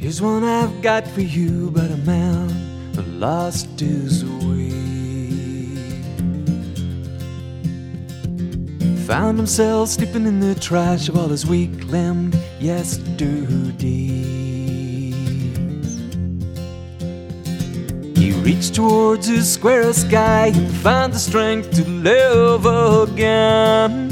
Here's one I've got for you about a man who lost his way. Found himself sleeping in the trash of all his weak-limbed yesterdays. He reached towards his square sky and found the strength to live again.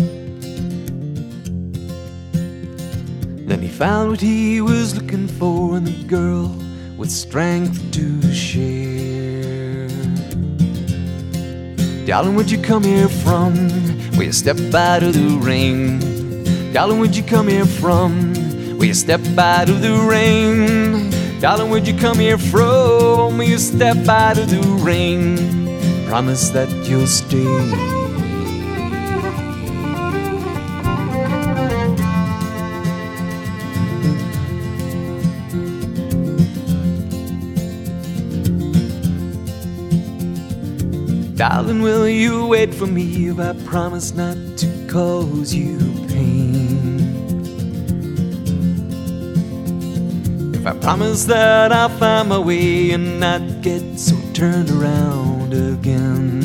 Then he found what he was looking for in the girl with strength to share. Darling, would you come here from where you step out of the rain? Darling, would you come here from where you step out of the rain? Darling, would you come here from where you step out of the rain? Promise that you'll stay. Darling, will you wait for me if I promise not to cause you pain? If I promise that I'll find my way and not get so turned around again?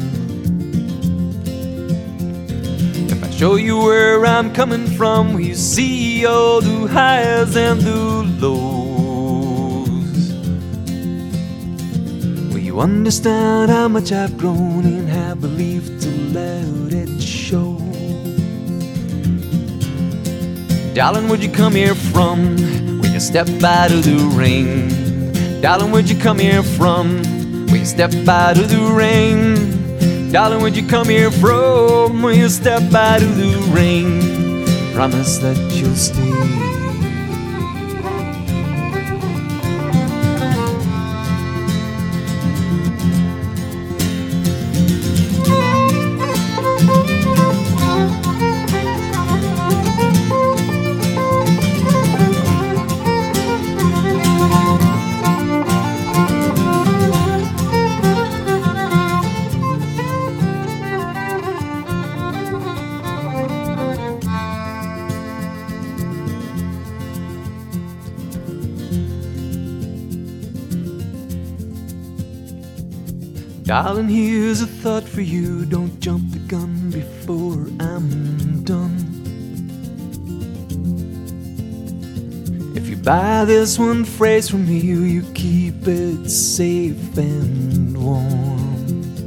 If I show you where I'm coming from, will you see all the highs and the lows? You understand how much I've grown and have believed to let it show. Darling, would you come here from where you step out of the rain? Darling, would you come here from where you step out of the rain? Darling, would you come here from where you step out of the rain? Promise that you'll stay. Darling, here's a thought for you. Don't jump the gun before I'm done. If you buy this one phrase from me, you keep it safe and warm.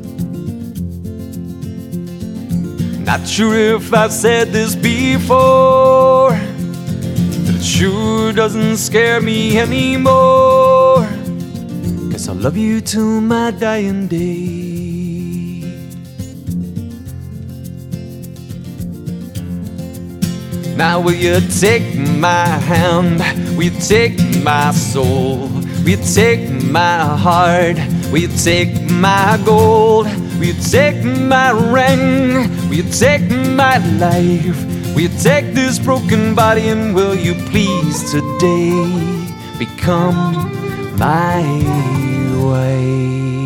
Not sure if I've said this before, but it sure doesn't scare me anymore. Guess I'll love you till my dying day. Now will you take my hand? Will you take my soul? Will you take my heart? Will you take my gold? Will you take my ring? Will you take my life? Will you take this broken body? And will you please today become my way?